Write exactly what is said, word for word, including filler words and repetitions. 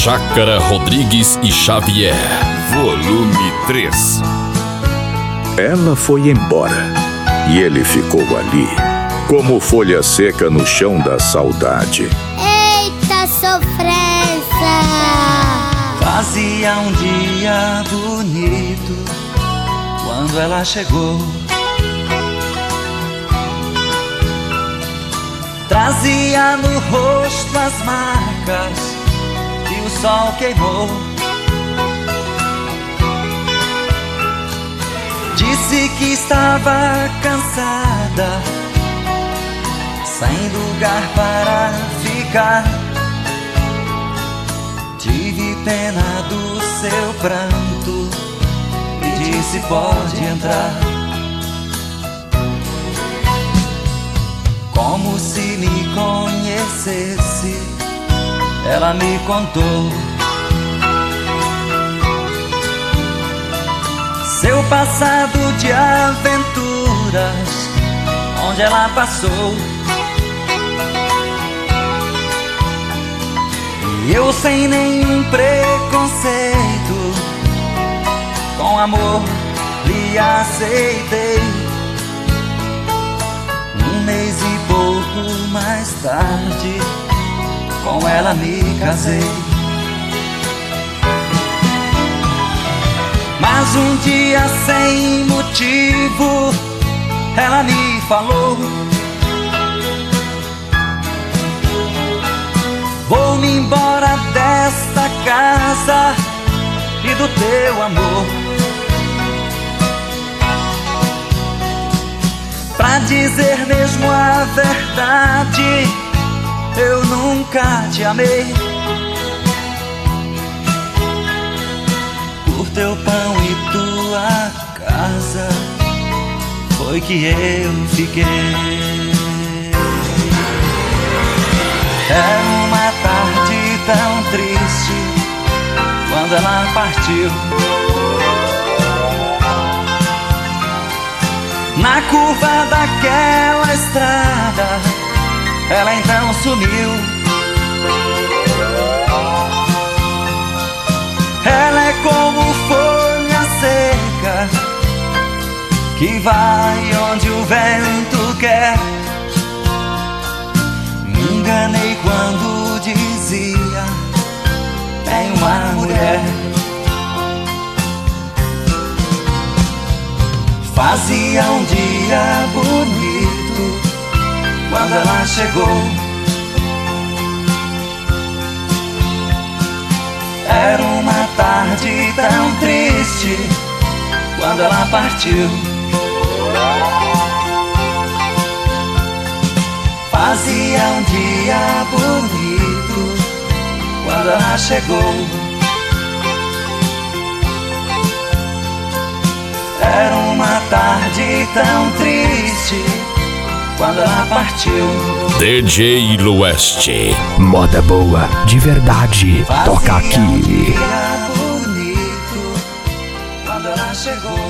Chácara Rodrigues e Xavier, volume três. Ela foi embora e ele ficou ali, como folha seca no chão da saudade. Eita sofrência! Fazia um dia bonito quando ela chegou. Trazia no rosto as marcas que o sol queimou. Disse que estava cansada, sem lugar para ficar. Tive pena do seu pranto e disse: pode entrar. Como se me conhecesse, ela me contou seu passado de aventuras, onde ela passou. E eu, sem nenhum preconceito, com amor lhe aceitei. Um mês e pouco mais tarde, com ela me casei. Mas um dia, sem motivo, ela me falou: vou-me embora desta casa e do teu amor. Pra dizer mesmo a verdade, eu nunca te amei. Por teu pão e tua casa foi que eu fiquei. Era uma tarde tão triste quando ela partiu. Na curva daquela estrada, ela então sumiu. Ela é como folha seca que vai onde o vento quer. Me enganei quando dizia: tem uma mulher. Fazia um dia bonito quando ela chegou. Era uma tarde tão triste quando ela partiu. Fazia um dia bonito quando ela chegou. Era uma tarde tão triste quando ela partiu. D J Lueste, moda boa, de verdade, toca aqui. Fazia um dia bonito quando ela chegou.